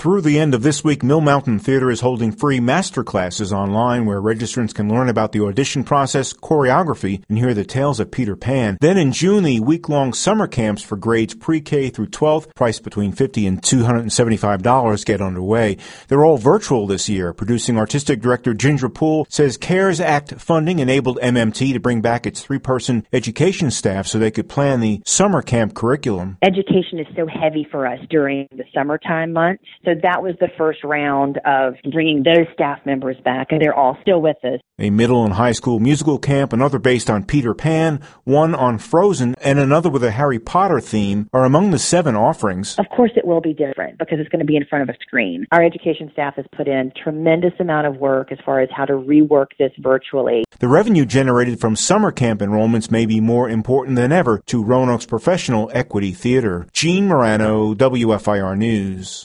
Through the end of this week, Mill Mountain Theater is holding free master classes online where registrants can learn about the audition process, choreography, and hear the tales of Peter Pan. Then in June, the week-long summer camps for grades pre-K through 12th, priced between $50 and $275, get underway. They're all virtual this year. Producing artistic director Ginger Poole says CARES Act funding enabled MMT to bring back its 3-person education staff so they could plan the summer camp curriculum. Education is so heavy for us during the summertime months. So that was the first round of bringing those staff members back, and they're all still with us. A middle and high school musical camp, another based on Peter Pan, one on Frozen, and another with a Harry Potter theme are among the 7 offerings. Of course it will be different because it's going to be in front of a screen. Our education staff has put in tremendous amount of work as far as how to rework this virtually. The revenue generated from summer camp enrollments may be more important than ever to Roanoke's professional equity theater. Gene Morano, WFIR News.